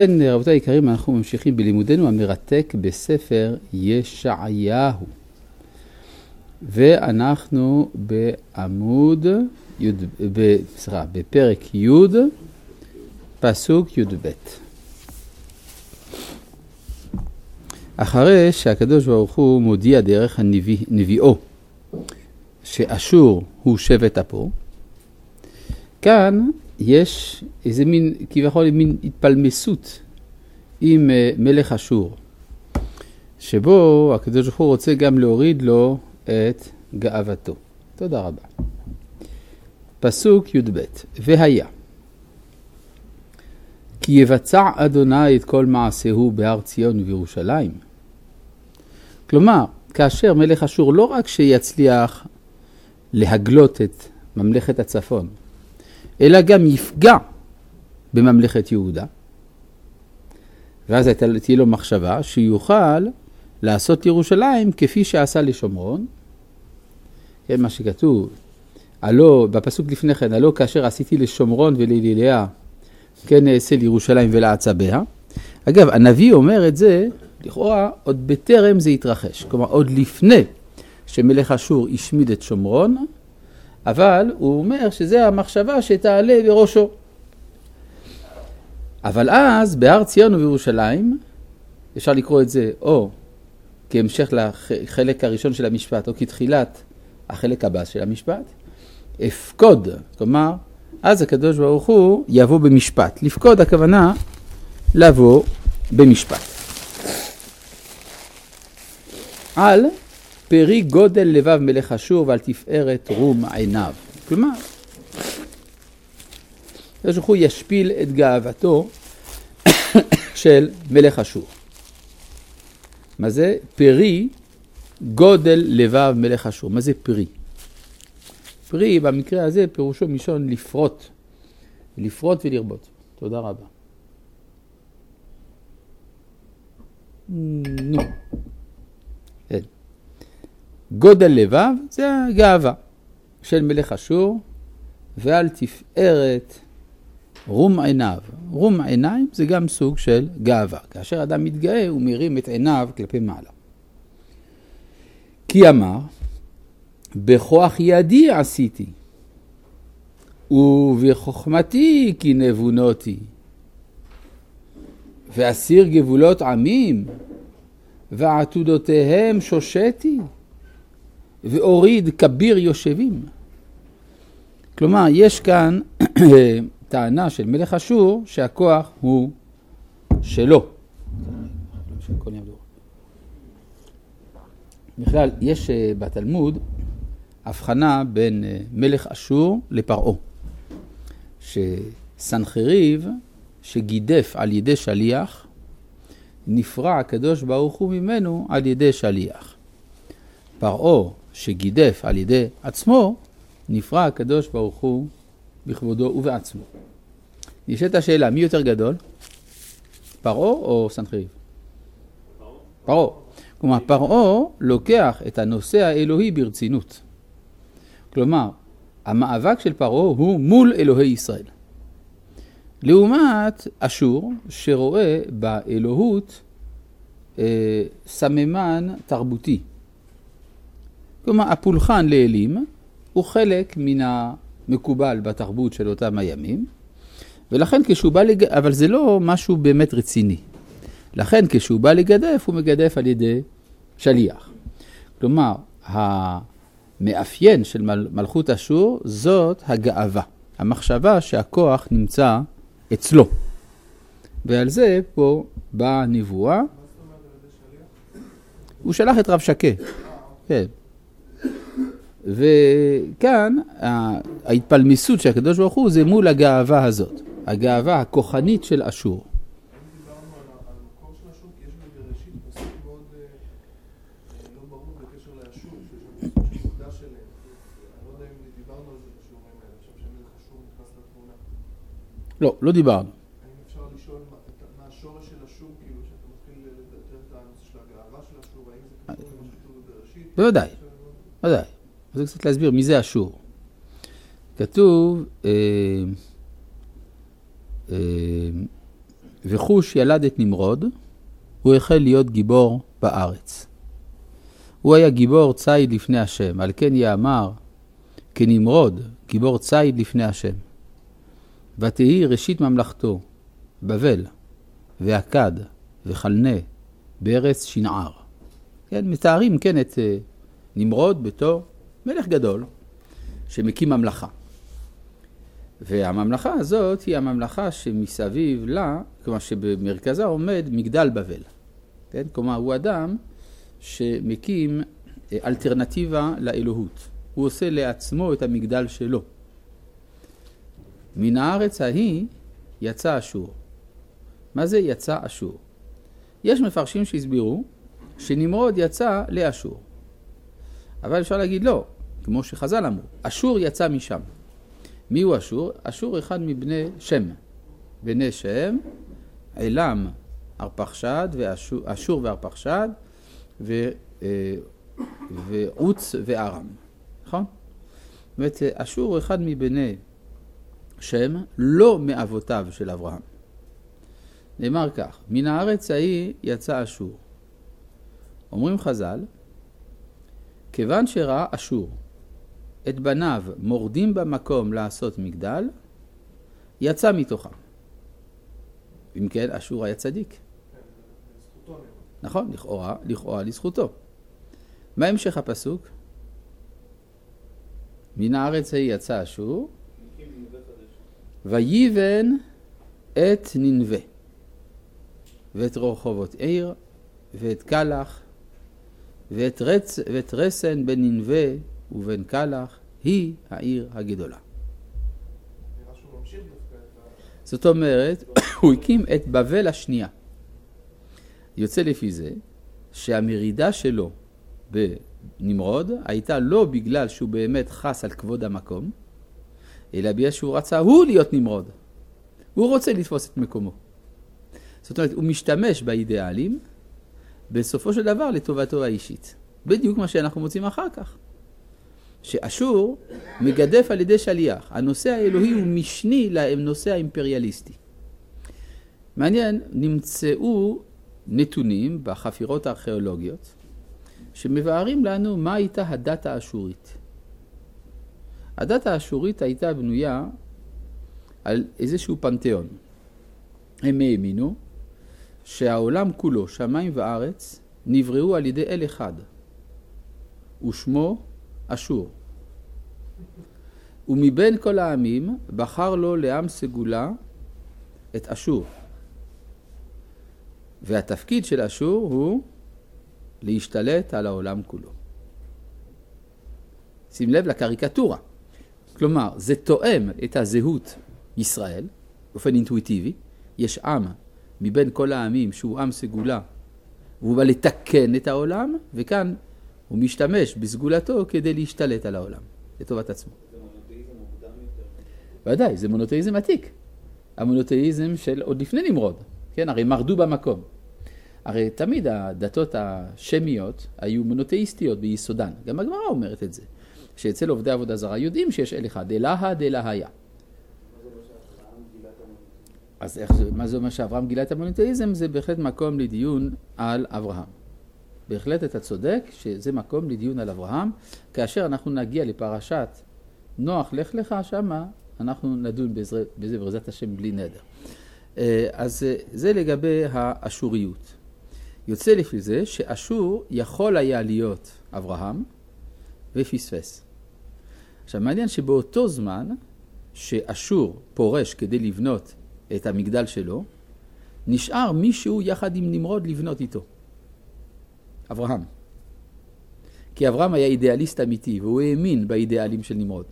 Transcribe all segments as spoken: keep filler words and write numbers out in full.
כן, רבותיי היקרים, אנחנו ממשיכים בלימודנו המרתק בספר ישעיהו. ואנחנו בעמוד, י', בסדר, בפרק י', פסוק י' ב'. אחרי שהקדוש ברוך הוא מודיע דרך הנביא, נביאו, שאשור הוא שבט אפו, כאן יש איזה מין, כביכול מין התפלמסות עם מלך אשור, שבו הקדוש ברוך הוא רוצה גם להוריד לו את גאוותו. תודה רבה. פסוק י' ב'. והיה כי יבצע אדוני את כל מעשהו בהר ציון ובירושלים. כלומר, כאשר מלך אשור לא רק שיצליח להגלות את ממלכת הצפון, אלא גם יפגע בממלכת יהודה. ואז תהיה לו מחשבה שיוכל לעשות ירושלים כפי שעשה לשומרון. כן, מה שכתוב, הלא, בפסוק לפני כן, הלא כאשר עשיתי לשומרון וליליה, כן אעשה לירושלים ולעצביה. אגב, הנביא אומר את זה, לכאורה, עוד בטרם זה יתרחש. כלומר, עוד לפני שמלך אשור השמיד את שומרון, אבל הוא אומר שזה המחשבה שתעלה בראשו. אבל אז, בהר ציון ובירושלים, אפשר לקרוא את זה או כהמשך לחלק הראשון של המשפט, או כתחילת החלק הבא של המשפט, אפקוד, כלומר, אז הקדוש ברוך הוא יבוא במשפט. לפקוד הכוונה לבוא במשפט. על פרי גודל לבב מלך אשור ועל תפארת רום עיניו. כלומר, הקדוש ברוך הוא ישפיל את גאוותו של מלך אשור. מה זה? פרי גודל לבב מלך אשור. מה זה פרי? פרי במקרה הזה פירושו משון לפרוט. לפרוט ולרבות. תודה רבה. נו. כן. גודל לבב זה הגאווה של מלך אשור, ועל תפארת רום עיניו. רום עיניים זה גם סוג של גאווה. כאשר אדם מתגאה הוא מרים את עיניו כלפי מעלה. כי אמר, בכוח ידי עשיתי, ובחוכמתי כי נבונותי, ואסיר גבולות עמים, ועתודותיהם שושתי, ואוריד כביר יושבים. כלומר, יש כאן טענה של מלך אשור שהכוח הוא שלו. בכלל, יש בתלמוד הבחנה בין מלך אשור לפרעה. שסנחריב שגידף על ידי שליח, נפרע הקדוש ברוך הוא ממנו על ידי שליח. פרעה שגידף על ידי עצמו, נפרע הקדוש ברוך הוא בכבודו ובעצמו. נשאלת השאלה, מי יותר גדול? פרעה או סנחריב? פרעה. פרעה. כלומר, פרעה לוקח את הנושא האלוהי ברצינות. כלומר, המאבק של פרעה הוא מול אלוהי ישראל. לעומת אשור, שרואה באלוהות אה, סממן תרבותי. כלומר, הפולחן לאלים הוא חלק מן המקובל בתרבות של אותם הימים, ולכן כשהוא בא לגדף, אבל זה לא משהו באמת רציני. לכן כשהוא בא לגדף, הוא מגדף על ידי שליח. כלומר, המאפיין של מלכות אשור זאת הגאווה. המחשבה שהכוח נמצא אצלו. ועל זה פה באה הנבואה. הוא שלח את רב שקה. כן. וכאן ההתפלמסות של הקדוש ברוך הוא זה מול הגאווה הזאת. הגאווה הכוחנית של אשור. לא, לא דיברנו. האם אפשר לשאול מה השורש של אשור, כאילו שאתה מתחיל לדבר את הנושא של הגאווה של אשור, האם זה כתוב למה שכתוב בראשית? בוודאי, בוודאי. אז קצת להסביר מי זה אשור. כתוב, אה, אה, וחוש ילד את נמרוד, הוא החל להיות גיבור בארץ. הוא היה גיבור ציד לפני השם, על כן יאמר כנמרוד, גיבור ציד לפני השם. ותהי ראשית ממלכתו, בבל, ואכד, וחלנה, בארץ שנער. כן, מתארים כן את נמרוד בתור מלך גדול, שמקים ממלכה. והממלכה הזאת היא הממלכה שמסביב לה, כלומר שבמרכזה עומד מגדל בבל. כן? כלומר, הוא אדם שמקים אלטרנטיבה לאלוהות. הוא עושה לעצמו את המגדל שלו. מן הארץ ההיא יצא אשור. מה זה יצא אשור? יש מפרשים שהסבירו שנמרוד יצא לאשור. אבל אפשר להגיד לא, כמו שחז"ל אמרו. אשור יצא משם. מי הוא אשור? אשור אחד מבני שם. בני שם, עילם, ארפחשד, ואשור, אשור וארפחשד, ו, ועוץ וארם. נכון? זאת אומרת, אשור הוא אחד מבני שם, לא מאבותיו של אברהם. נאמר כך, מן הארץ ההיא יצא אשור. אומרים חז"ל, כיוון שראה אשור את בניו מורדים במקום לעשות מגדל, יצא מתוכם. אם כן, אשור היה צדיק. נכון, לכאורה, לכאורה לזכותו. מה המשך הפסוק? מן הארץ ההיא יצא אשור, ויבן את ננבה, ואת רחובות עיר, ואת קלח, ואת, רצ... ואת רסן בין ננבה ובין קלח, היא העיר הגדולה. זאת אומרת, הוא הקים את בבל השנייה. יוצא לפי זה שהמרידה שלו בנמרוד הייתה לא בגלל שהוא באמת חס על כבוד המקום, אלא בגלל שהוא רצה הוא להיות נמרוד. הוא רוצה לתפוס את מקומו. זאת אומרת, הוא משתמש באידיאלים בסופו של דבר לטובתו האישית. בדיוק מה שאנחנו מוצאים אחר כך. שאשור מגדף על ידי שליח. הנושא האלוהי הוא משני לנושא האימפריאליסטי. מעניין, נמצאו נתונים בחפירות הארכיאולוגיות שמבארים לנו מה הייתה הדת האשורית. הדת האשורית הייתה בנויה על איזשהו פנתיאון. הם האמינו שהעולם כולו, שמיים וארץ, נבראו על ידי אל אחד, ושמו אשור. ומבין כל העמים בחר לו לעם סגולה את אשור. והתפקיד של אשור הוא להשתלט על העולם כולו. שים לב לקריקטורה. כלומר, זה תואם את הזהות ישראל, באופן אינטואיטיבי. יש עם מבין כל העמים שהוא עם סגולה, והוא בא לתקן את העולם, וכאן הוא משתמש בסגולתו כדי להשתלט על העולם, לטובת עצמו. זה מונותאיזם מוקדם יותר? ודאי, זה מונותאיזם עתיק. המונותאיזם של עוד לפני נמרוד. כן, הרי מרדו במקום. הרי תמיד הדתות השמיות היו מונותאיסטיות ביסודן. גם הגמרא אומרת את זה. שאצל עובדי עבודה זרה יודעים שיש אל אחד, אלהה דאלהיה. אז איך זה, מה זה אומר שאברהם גילה את המונותאיזם? זה בהחלט מקום לדיון על אברהם. בהחלט אתה צודק שזה מקום לדיון על אברהם. כאשר אנחנו נגיע לפרשת נוח לך לך שמה, אנחנו נדון בזה, בזה בעזרת השם בלי נדר. אז זה לגבי האשוריות. יוצא לפי זה שאשור יכול היה להיות אברהם ופספס. עכשיו מעניין שבאותו זמן שאשור פורש כדי לבנות את המגדל שלו, נשאר מישהו יחד עם נמרוד לבנות איתו. אברהם. כי אברהם היה אידיאליסט אמיתי, והוא האמין באידיאלים של נמרוד.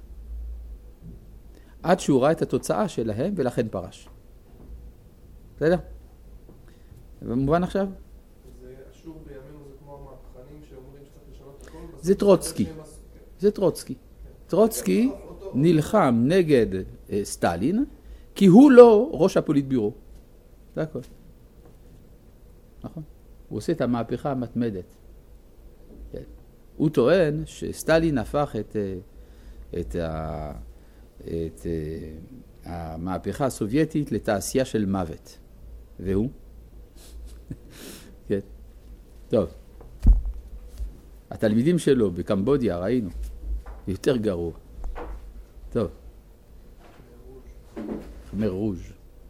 עד שהוא ראה את התוצאה שלהם, ולכן פרש. בסדר? במובן עכשיו? זה אשור בימינו, זה כמו המהפכנים שאומרים שצריך לשנות הכל. זה טרוצקי. זה טרוצקי. טרוצקי נלחם נגד סטלין, כי הוא לא ראש הפוליטביורו. זה הכל. נכון? הוא עושה את המהפכה המתמדת. כן. הוא טוען שסטלין הפך את, את, ה, את המהפכה הסובייטית לתעשייה של מוות. והוא? כן. טוב. התלמידים שלו בקמבודיה, ראינו. יותר גרוע. טוב. חמר רוז'.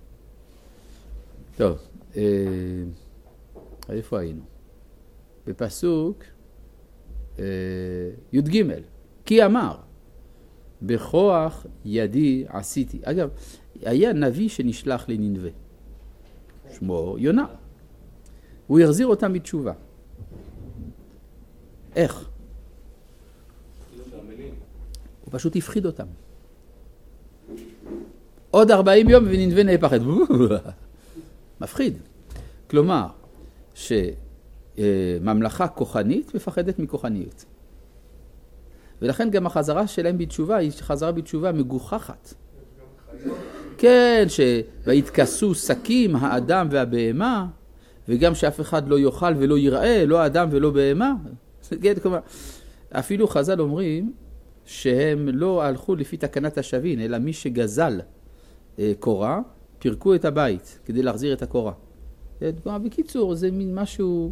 טוב. אה, איפה היינו? בפסוק אה, י"ג. כי אמר, בכוח ידי עשיתי. אגב, היה נביא שנשלח לנינווה. שמו יונה. הוא החזיר אותם בתשובה. איך? הוא פשוט הפחיד אותם. עוד ארבעים יום ונינווה נהפכת. מפחיד. כלומר, שממלכה כוחנית מפחדת מכוחניות. ולכן גם החזרה שלהם בתשובה היא חזרה בתשובה מגוחכת. כן, שהתכסו שקים האדם והבהמה, וגם שאף אחד לא יאכל ולא יראה, לא אדם ולא בהמה. אפילו חז"ל אומרים שהם לא הלכו לפי תקנת השווין, אלא מי שגזל קורה, פרקו את הבית כדי להחזיר את הקורה. בקיצור, זה מין משהו...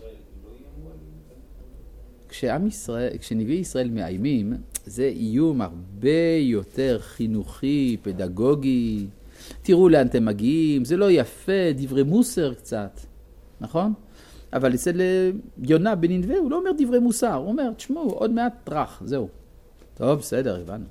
כשעם ישראל, כשנביאי ישראל מאיימים, זה איום הרבה יותר חינוכי, פדגוגי. תראו לאן אתם מגיעים, זה לא יפה, דברי מוסר קצת, נכון? אבל אצל יונה בנינווה הוא לא אומר דברי מוסר, הוא אומר, תשמעו, עוד מעט טרח, זהו. טוב, בסדר, הבנו.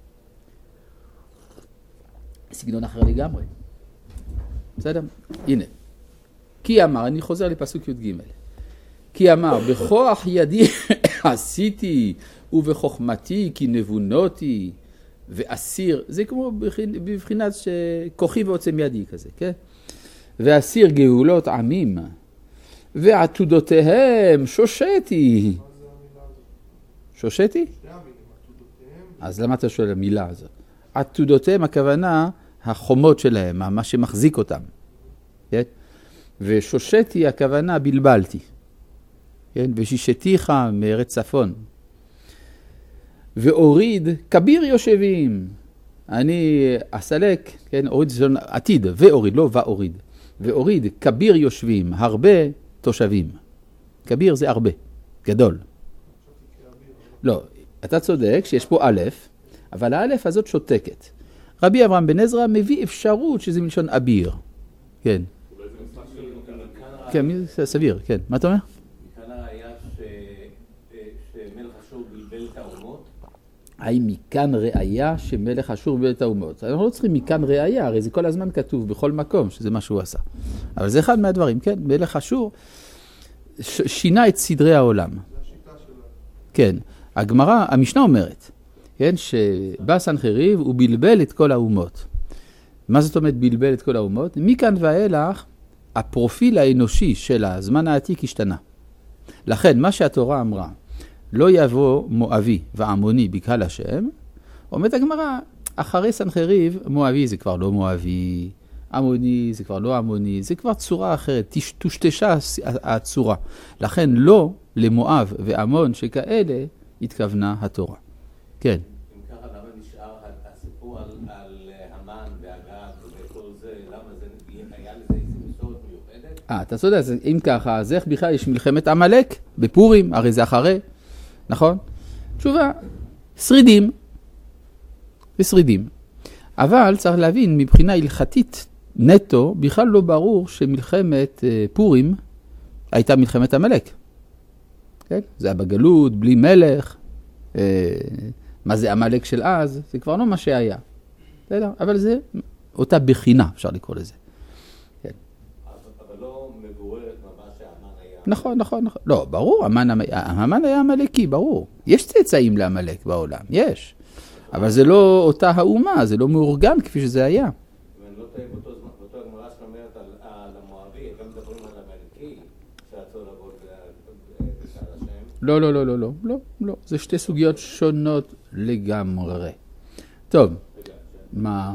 סגנון אחר לגמרי. בסדר? הנה. כי אמר, אני חוזר לפסוק י"ג. כי אמר, בכוח ידי עשיתי ובחוכמתי כי נבונותי ואסיר, זה כמו בבחינת כוחי ועוצם ידי כזה, כן? ואסיר גאולות עמים ועתודותיהם שושתי. שושתי? אז למה אתה שואל המילה הזאת? עתודותיהם הכוונה החומות שלהם, מה שמחזיק אותם. כן? ושושתי הכוונה בלבלתי. כן? ושישתיך מארץ צפון. ואוריד כביר יושבים. אני אסלק, כן, אוריד זה עתיד, ואוריד, לא ואוריד. ואוריד כביר יושבים, הרבה תושבים. כביר זה הרבה, גדול. לא, אתה צודק שיש פה א', אבל האלף הזאת שותקת. רבי אברהם בן עזרא מביא אפשרות שזה מלשון אביר. כן. כן, סביר, כן. מה אתה אומר? מכאן הראיה שמלך אשור בלבל את האומות? האם מכאן ראיה שמלך אשור בלבל את האומות? אנחנו לא צריכים מכאן ראיה, הרי זה כל הזמן כתוב בכל מקום שזה מה שהוא עשה. אבל זה אחד מהדברים, כן? מלך אשור שינה את סדרי העולם. זה השיטה שלה. כן. הגמרא, המשנה אומרת, כן, שבא סנחריב הוא בלבל את כל האומות. מה זאת אומרת בלבל את כל האומות? מכאן ואילך, הפרופיל האנושי של הזמן העתיק השתנה. לכן, מה שהתורה אמרה, לא יבוא מואבי ועמוני בקהל השם, אומרת הגמרא, אחרי סנחריב, מואבי זה כבר לא מואבי, עמוני זה כבר לא עמוני, זה כבר צורה אחרת, תושתשה הצורה. לכן לא למואב ועמון שכאלה התכוונה התורה. כן. אם ככה, למה נשאר הסיפור על, על המן והגג וכל זה, למה זה היה לזה איזו מסורת מיוחדת? אה, אתה צודק, אם ככה, אז איך בכלל יש מלחמת עמלק בפורים, הרי זה אחרי, נכון? תשובה, שרידים, ושרידים. אבל צריך להבין, מבחינה הלכתית נטו, בכלל לא ברור שמלחמת פורים הייתה מלחמת עמלק. כן? זה היה בגלות, בלי מלך. מה זה עמלק של אז? זה כבר לא מה שהיה. אבל זה אותה בחינה, אפשר לקרוא לזה. כן. אבל לא מבוררת ממש שהמן היה... נכון, נכון, נכון. לא, ברור, המן היה עמלקי, ברור. יש צאצאים לעמלק בעולם, יש. אבל זה לא אותה האומה, זה לא מאורגן כפי שזה היה. אם אני לא טועה באותו הגמרא שאומרת על המואבי, גם מדברים על המלכי, שרצו לעבוד בשער השם. לא, לא, לא, לא, לא, לא, לא. זה שתי סוגיות שונות לגמרי. טוב, מה?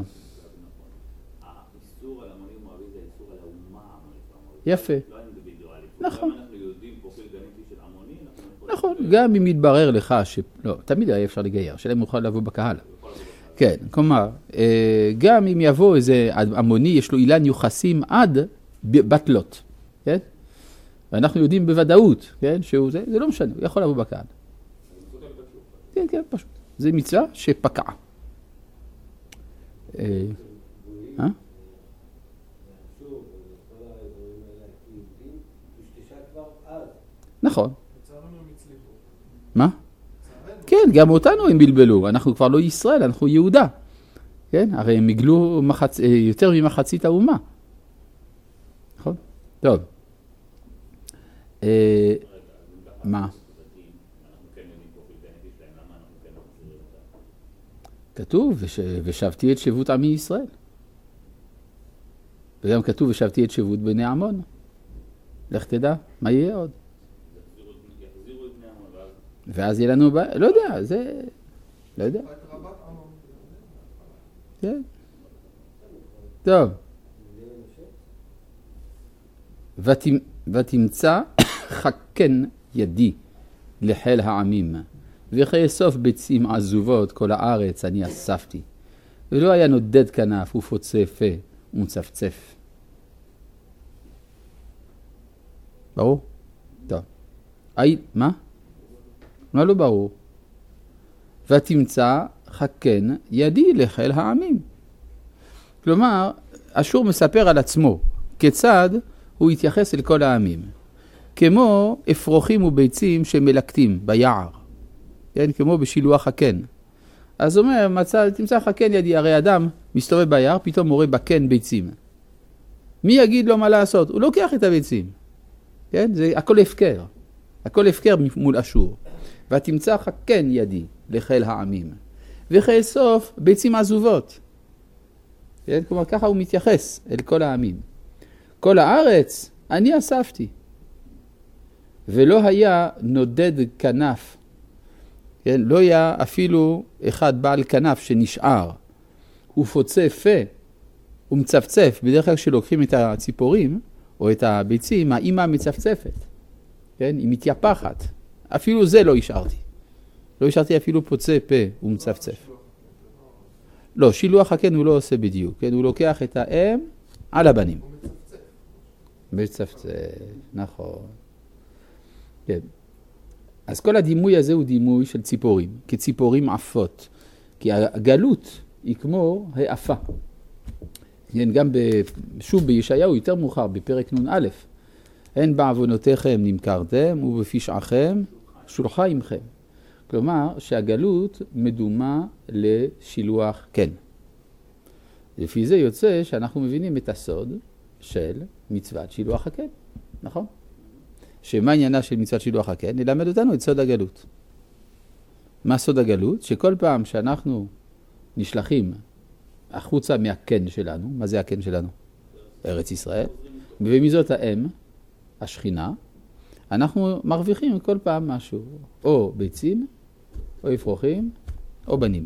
האיסור על המונים מואבי זה איסור על האומה. יפה. לא אינדיבידואלי. נכון. גם אנחנו יודעים פרופיל גנטי של המונים. נכון, גם אם יתברר לך ש... לא, תמיד היה אפשר לגייר, שלהם יוכל לבוא בקהל. כן, כלומר, גם אם יבוא איזה המוני, יש לו אילן יוחסים עד, בתלות, כן? ואנחנו יודעים בוודאות, כן? שהוא זה, זה לא משנה, הוא יכול לבוא בקהל. כן, כן, פשוט. זה מצווה שפקעה. אה? נכון. מה? כן, גם אותנו הם בלבלו. אנחנו כבר לא ישראל, אנחנו יהודה. כן? הרי הם הגלו מחצ... יותר ממחצית האומה. נכון? טוב. אה... מה? כתוב, וש... ושבתי את שבות עמי ישראל. וגם כתוב, ושבתי את שבות בני עמון. לך תדע, מה יהיה עוד? ואז יהיה לנו, לא יודע, זה, לא יודע. כן. טוב. ותמצא חכן ידי לחיל העמים, וכאסוף ביצים עזובות כל הארץ אני אספתי, ולא היה נודד כנף ופוצה פה ומצפצף. ברור? טוב. אי, מה? מה לא ברור? ותמצא חכן ידי לחיל העמים. כלומר, אשור מספר על עצמו, כיצד הוא יתייחס אל כל העמים. כמו אפרוחים וביצים שמלקטים ביער. כן? כמו בשילוח חכן. אז הוא אומר, מצא, תמצא חכן ידי, הרי אדם מסתובב ביער, פתאום מורה בקן ביצים. מי יגיד לו מה לעשות? הוא לוקח את הביצים. כן? זה הכל הפקר. הכל הפקר מול אשור. ותמצא חכן ידי לחיל העמים. וכאסוף ביצים עזובות. כן? כלומר, ככה הוא מתייחס אל כל העמים. כל הארץ אני אספתי. ולא היה נודד כנף. כן? לא היה אפילו אחד בעל כנף שנשאר. הוא פוצה פה. הוא מצפצף. בדרך כלל כשלוקחים את הציפורים או את הביצים, האמא מצפצפת. כן? היא מתייפחת. אפילו זה לא השארתי. לא השארתי אפילו פוצה פה ומצפצף. לא, שילוח החכן הוא לא עושה בדיוק. כן? הוא לוקח את האם על הבנים. הוא מצפצף. מצפצף, נכון. כן. אז כל הדימוי הזה הוא דימוי של ציפורים, כציפורים עפות. כי הגלות היא כמו העפה. כן, גם שוב בישעיהו יותר מאוחר, בפרק נון א', אין בעוונותיכם נמכרתם ובפשעכם שולחה עמכם. כלומר שהגלות מדומה לשילוח כן. לפי זה יוצא שאנחנו מבינים את הסוד של מצוות שילוח הכן, נכון? שמה עניינה של מצוות שילוח הכן? נלמד אותנו את סוד הגלות. מה סוד הגלות? שכל פעם שאנחנו נשלחים החוצה מהכן שלנו, מה זה הכן שלנו? ארץ ישראל. ומזאת האם, השכינה, אנחנו מרוויחים כל פעם משהו. או ביצים, או אפרוחים, או בנים.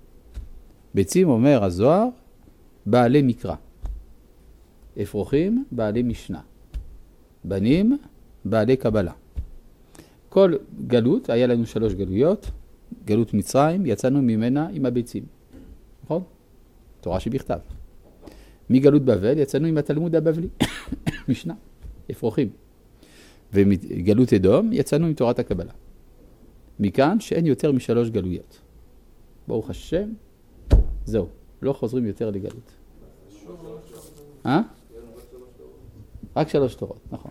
ביצים אומר הזוהר, בעלי מקרא. אפרוחים, בעלי משנה. בנים, בעלי קבלה. כל גלות, היה לנו שלוש גלויות, גלות מצרים, יצאנו ממנה עם הביצים. נכון? תורה שבכתב. מגלות בבל, יצאנו עם התלמוד הבבלי. משנה, אפרוחים. ומגלות אדום, יצאנו עם תורת הקבלה. מכאן שאין יותר משלוש גלויות. ברוך השם, זהו, לא חוזרים יותר לגלות. אה? רק שלוש תורות, נכון.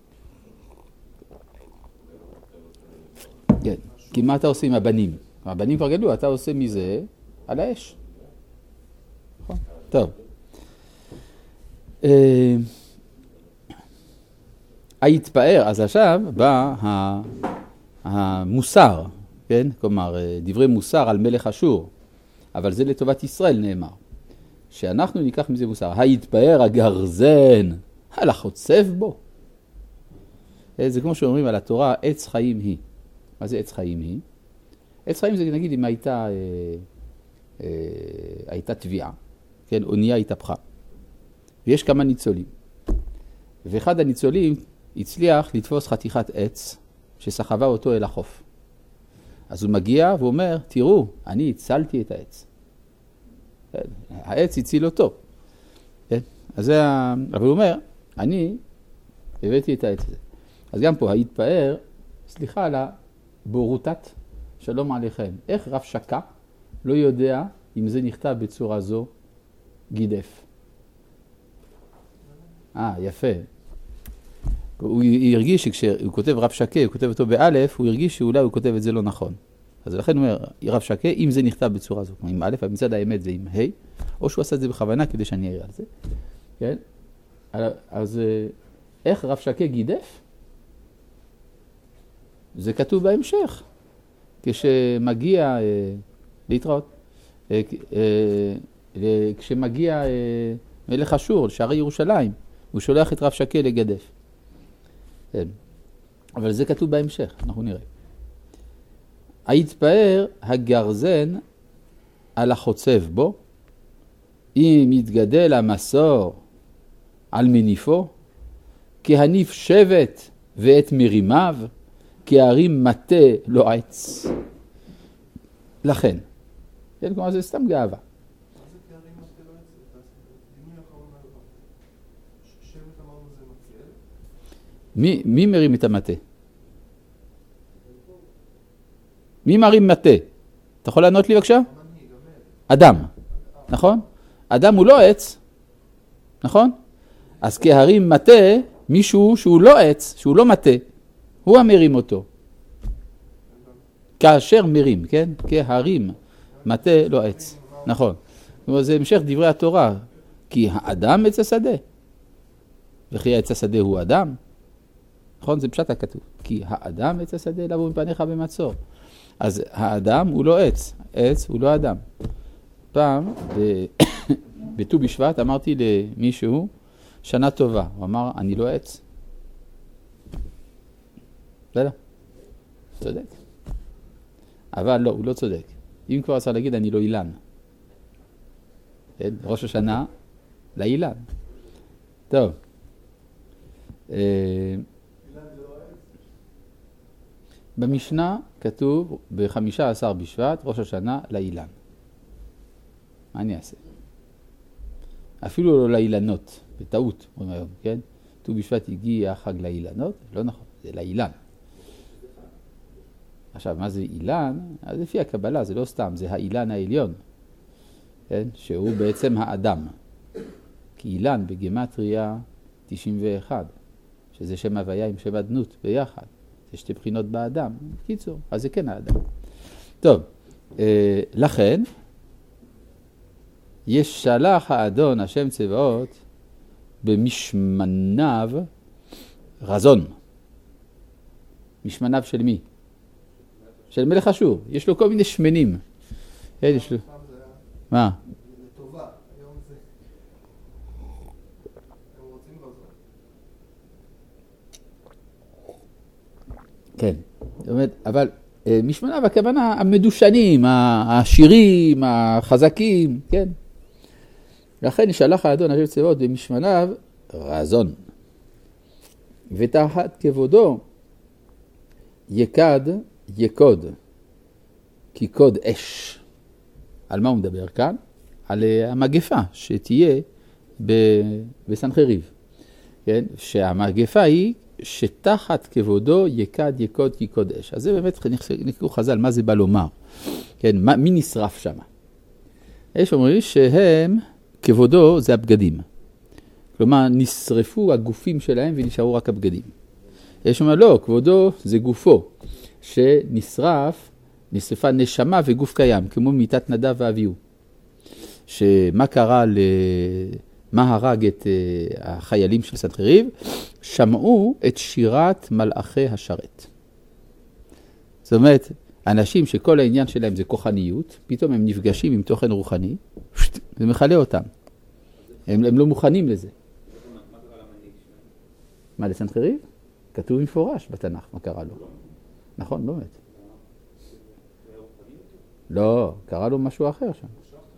כן, כי מה אתה עושה עם הבנים? הבנים כבר גדלו, אתה עושה מזה על האש. נכון, טוב. ההתפאר, אז עכשיו בא המוסר, כן? כלומר, דברי מוסר על מלך אשור, אבל זה לטובת ישראל נאמר. שאנחנו ניקח מזה מוסר. ההתפאר הגרזן, על החוצף בו. זה כמו שאומרים על התורה, עץ חיים היא. מה זה עץ חיים היא? עץ חיים זה נגיד אם הייתה, אה, אה, הייתה תביעה, כן? אונייה התהפכה. ויש כמה ניצולים. ואחד הניצולים הצליח לתפוס חתיכת עץ שסחבה אותו אל החוף. אז הוא מגיע ואומר, תראו, אני הצלתי את העץ. העץ הציל אותו. כן? אז זה, אבל הוא אומר, אני הבאתי את העץ הזה. אז גם פה ההתפאר, סליחה על הבורותת, שלום עליכם. איך רב שקה לא יודע אם זה נכתב בצורה זו גידף? אה, יפה. הוא הרגיש שכשהוא כותב רב שקה, הוא כותב אותו באלף, הוא הרגיש שאולי הוא כותב את זה לא נכון. אז לכן הוא אומר, רב שקה, אם זה נכתב בצורה זו, עם א', מצד האמת זה עם ה', או שהוא עשה את זה בכוונה כדי שאני אראה על זה. כן? אז איך רב שקה גידף? זה כתוב בהמשך. כשמגיע, להתראות, כשמגיע מלך אשור, לשערי ירושלים, הוא שולח את רב שקה לגדף. כן. אבל זה כתוב בהמשך, אנחנו נראה. היתפאר הגרזן על החוצב בו, אם יתגדל המסור על מניפו, כהניף שבט ואת מרימיו, כהרים מטה לא עץ. לכן. כן, כלומר זה סתם גאווה. מה זה כהרים מטה לא עץ? דימוי אחרון מהלכה. שבט אמרנו זה מקל. מי, מי מרים את המטה? מי מרים מטה? אתה יכול לענות לי בבקשה? אדם, נכון? אדם הוא לא עץ, נכון? אז כהרים מטה, מישהו שהוא לא עץ, שהוא לא מטה, הוא המרים אותו. כאשר מרים, כן? כהרים מטה לא עץ, נכון. זה המשך דברי התורה, כי האדם עץ השדה, וכי עץ השדה הוא אדם, נכון? זה פשט הכתוב, כי האדם עץ השדה לבוא מפניך במצור. אז האדם הוא לא עץ, עץ הוא לא אדם. פעם, בט"ו בשבט, אמרתי למישהו, שנה טובה. הוא אמר, אני לא עץ. לא, לא. צודק. אבל לא, הוא לא צודק. אם כבר צריך להגיד, אני לא אילן. ראש השנה, לאילן. טוב. במשנה כתוב ב-חמישה עשר בשבט, ראש השנה, לאילן. מה אני אעשה? אפילו לא לאילנות, בטעות, אומרים היום, כן? ט"ו בשבט הגיע החג לאילנות, לא נכון, זה לאילן. עכשיו, מה זה אילן? אז לפי הקבלה, זה לא סתם, זה האילן העליון, כן? שהוא בעצם האדם. כי אילן בגמטריה תשעים ואחת, שזה שם הוויה עם שם אדנות ביחד. זה שתי בחינות באדם. קיצור, אז זה כן האדם. טוב, אה, לכן, יש שלח האדון השם צבאות במשמניו רזון. משמניו של מי? של מלך אשור. יש לו כל מיני שמנים. יש לו... מה? לטובה. היום זה... הם רוצים רזון. כן. זאת אומרת, אבל משמניו הכוונה המדושנים, העשירים, החזקים, כן? לכן שלח האדון השם צבאות במשמניו רזון. ותחת כבודו יקד יקוד, כי קוד אש. על מה הוא מדבר כאן? על המגפה שתהיה בסנחריב. כן? שהמגפה היא שתחת כבודו יקד יקוד כי קוד אש. אז זה באמת נקראו חז"ל, מה זה בא לומר? כן? מה, מי נשרף שם? יש אומרים שהם, כבודו זה הבגדים. כלומר, נשרפו הגופים שלהם ונשארו רק הבגדים. יש אומרים, לא, כבודו זה גופו, שנשרף, נשרפה נשמה וגוף קיים, כמו מיתת נדב ואביהו. שמה קרה ל... מה הרג את uh, החיילים של סנחריב? שמעו את שירת מלאכי השרת. זאת אומרת, אנשים שכל העניין שלהם זה כוחניות, פתאום הם נפגשים עם תוכן רוחני, זה מחלה אותם. הם, הם לא מוכנים לזה. מה לסנחריב? כתוב מפורש בתנ"ך, מה קרה לו. נכון, לא מת. לא, קרה לו משהו אחר שם.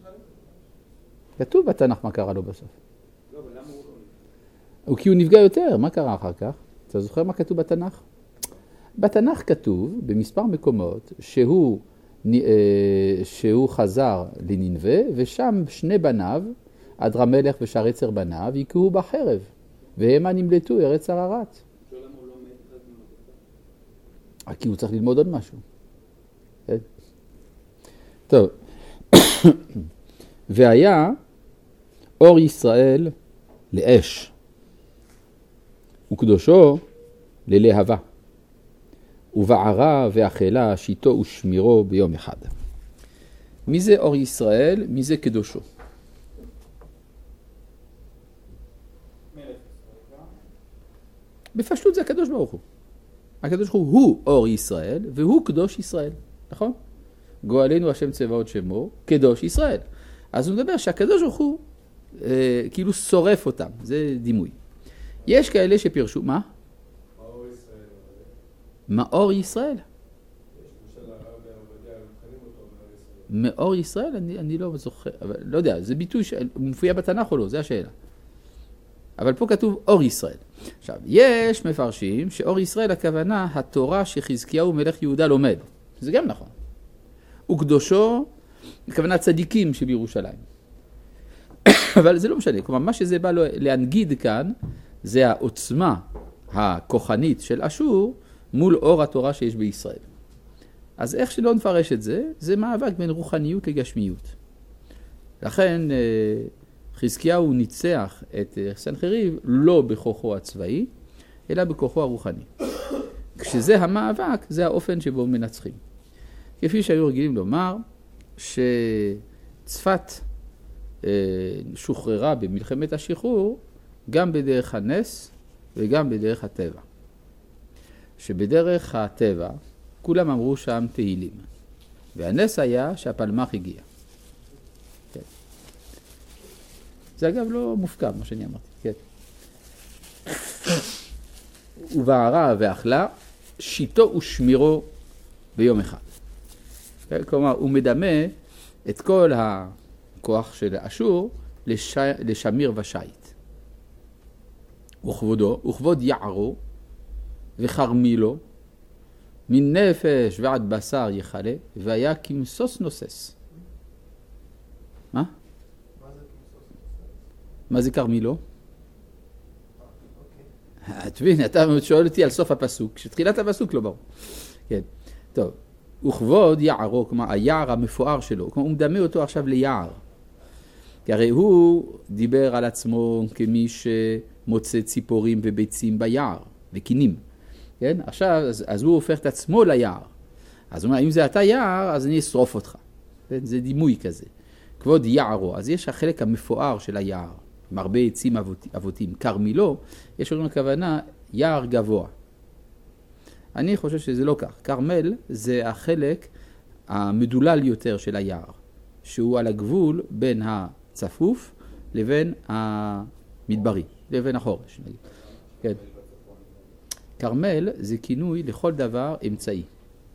כתוב בתנ"ך מה קרה לו בסוף. לא, אבל למה הוא לא? הוא כי הוא נפגע יותר, מה קרה אחר כך? אתה זוכר מה כתוב בתנ"ך? בתנ"ך כתוב במספר מקומות שהוא, שהוא חזר לנינווה, ושם שני בניו, אדרמלך ושרצר בניו, יקעו בחרב. והמה נמלטו ארץ ערערת. שואל למה הוא לא מת רק במגפה? כי הוא צריך ללמוד עוד משהו. כן? טוב. והיה אור ישראל לאש, וקדושו ללהבה, ובערה ואכלה שיטו ושמירו ביום אחד. מי זה אור ישראל? מי זה קדושו? בפשטות זה הקדוש ברוך הוא. הקדוש ברוך הוא הוא אור ישראל, והוא קדוש ישראל, נכון? גואלנו השם צבאות שמו, קדוש ישראל. אז הוא מדבר שהקדוש ברוך הוא אה, כאילו שורף אותם, זה דימוי. יש כאלה שפירשו, מה? מאור ישראל. מאור ישראל. יש למשל הרב בעובדיה, מכנים אותו מאור ישראל. מאור ישראל? אני, אני לא זוכר, אבל לא יודע, זה ביטוי שמופיע בתנ"ך או לא, זה השאלה. אבל פה כתוב אור ישראל. עכשיו, יש מפרשים שאור ישראל הכוונה התורה שחזקיהו מלך יהודה לומד. זה גם נכון. וקדושו, הכוונה צדיקים שבירושלים. אבל זה לא משנה. כלומר, מה שזה בא להנגיד כאן, זה העוצמה הכוחנית של אשור מול אור התורה שיש בישראל. אז איך שלא נפרש את זה, זה מאבק בין רוחניות לגשמיות. לכן חזקיהו ניצח את סנחריב לא בכוחו הצבאי, אלא בכוחו הרוחני. כשזה המאבק, זה האופן שבו מנצחים. כפי שהיו רגילים לומר, שצפת שוחררה במלחמת השחרור, גם בדרך הנס וגם בדרך הטבע. שבדרך הטבע, כולם אמרו שם תהילים. והנס היה שהפלמ"ח הגיע. כן. זה אגב לא מופקע, מה שאני אמרתי. כן. ובערה ואכלה, שיטו ושמירו ביום אחד. כלומר, הוא מדמה את כל הכוח של אשור לש... לשמיר ושייט. וכבודו, וכבוד יערו וחרמילו, מנפש ועד בשר יחלה, והיה כמסוס נוסס. מה? מה זה כמסוס נוסס? מה זה כרמילו? אוקיי. תבין, אתה שואל אותי על סוף הפסוק, שתחילת הפסוק לא ברור. כן, טוב. וכבוד יערו, כלומר היער המפואר שלו, כלומר הוא מדמה אותו עכשיו ליער. כי הרי הוא דיבר על עצמו כמי שמוצא ציפורים וביצים ביער, וקינים. כן? עכשיו, אז, אז הוא הופך את עצמו ליער. אז הוא אומר, אם זה אתה יער, אז אני אשרוף אותך. כן? זה דימוי כזה. כבוד יערו, אז יש החלק המפואר של היער, עם הרבה עצים אבות, אבותים. כרמילו, יש לנו הכוונה יער גבוה. אני חושב שזה לא כך. כרמל זה החלק המדולל יותר של היער, שהוא על הגבול בין הצפוף לבין המדברי, לבין החורש. כן. כרמל זה כינוי לכל דבר אמצעי.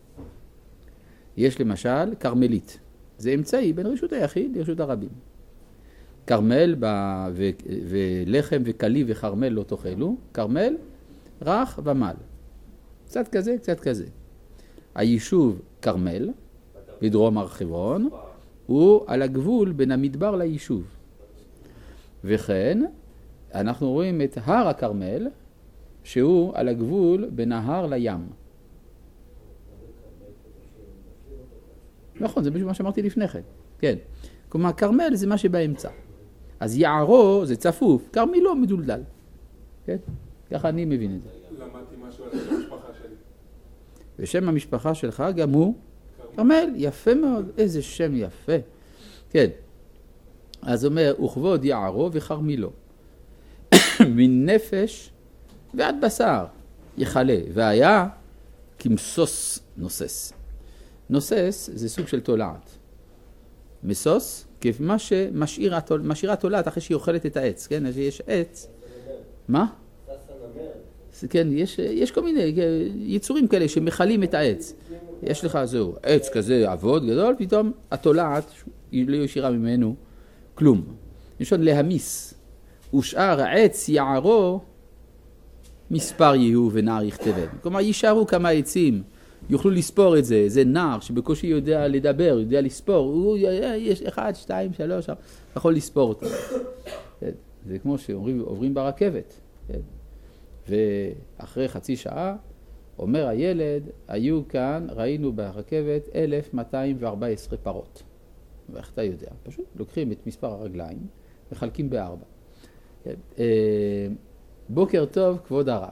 יש למשל כרמלית. זה אמצעי בין רשות היחיד לרשות הרבים. כרמל ב... ו... ולחם וקלי וחרמל לא תאכלו. כרמל רך ומל. קצת כזה, קצת כזה. היישוב כרמל, בדרום הר חברון, הוא על הגבול בין המדבר ליישוב. וכן, אנחנו רואים את הר הכרמל, שהוא על הגבול בין ההר לים. נכון, זה מה שאמרתי לפני כן. כן. כלומר, כרמל זה מה שבאמצע. אז יערו זה צפוף, כרמילו מדולדל. כן? ככה אני מבין את זה. למדתי משהו על שם המשפחה שלי. ושם המשפחה שלך גם הוא כרמל, יפה מאוד, איזה שם יפה. כן. אז אומר, וכבוד יערו וחרמילו. מנפש ועד בשר יחלה, והיה כמסוס נוסס. נוסס זה סוג של תולעת. מסוס, כמה שמשאירה תולעת אחרי שהיא אוכלת את העץ, כן? יש עץ. מה? כן, יש, יש כל מיני יצורים כאלה שמחלים את העץ. יש לך זהו, עץ כזה עבוד גדול, פתאום התולעת לא ישירה ממנו כלום. יש עוד להמיס. ושאר העץ יערו מספר יהיו ונער יכתבם. כלומר, יישארו כמה עצים, יוכלו לספור את זה. זה נער שבקושי יודע לדבר, יודע לספור. הוא, יש אחד, שתיים, שלוש, יכול לספור אותו. זה כמו שאומרים, עוברים ברכבת. כן? ואחרי חצי שעה, אומר הילד, היו כאן, ראינו ברכבת אלף מאתיים וארבע עשרה פרות. ואיך אתה יודע? פשוט לוקחים את מספר הרגליים, מחלקים בארבע. כן? בוקר טוב, כבוד הרב.